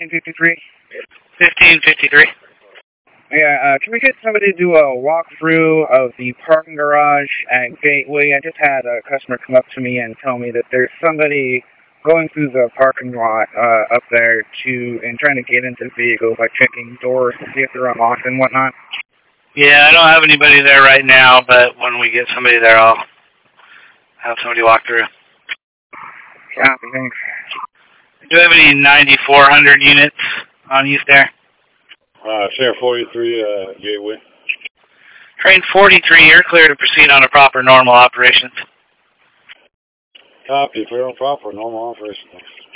1553? 1553. Yeah, can we get somebody to do a walkthrough of the parking garage at Gateway? I just had a customer come up to me and tell me that there's somebody going through the parking lot up there and trying to get into the vehicle by checking doors to see if they're unlocked and whatnot. Yeah, I don't have anybody there right now, but when we get somebody there, I'll have somebody walk through. Copy, thanks. Do you have any 9400 units on use there? Sheriff 43, Gateway. Train 43, you're clear to proceed on a proper normal operations. Copy, fair and proper, normal operations.